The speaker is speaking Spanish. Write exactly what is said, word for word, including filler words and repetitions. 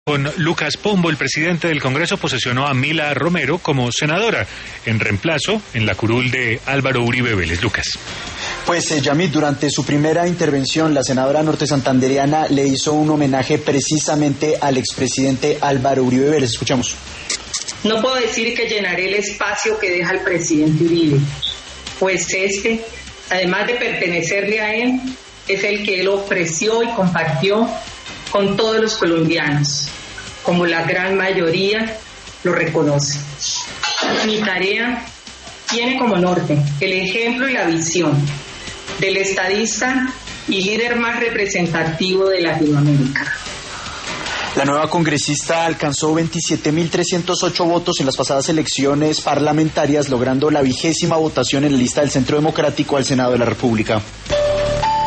Con Lucas Pombo, el presidente del Congreso posesionó a Mila Romero como senadora, en reemplazo en la curul de Álvaro Uribe Vélez. Lucas. Pues eh, Yamit, durante su primera intervención, la senadora norte santandereana le hizo un homenaje precisamente al expresidente Álvaro Uribe Vélez. Escuchamos. No puedo decir que llenaré el espacio que deja el presidente Uribe, pues este, además de pertenecerle a él, es el que él ofreció y compartió con todos los colombianos, como la gran mayoría lo reconoce. Mi tarea tiene como norte el ejemplo y la visión del estadista y líder más representativo de Latinoamérica. La nueva congresista alcanzó veintisiete mil trescientos ocho votos en las pasadas elecciones parlamentarias, logrando la vigésima votación en la lista del Centro Democrático al Senado de la República.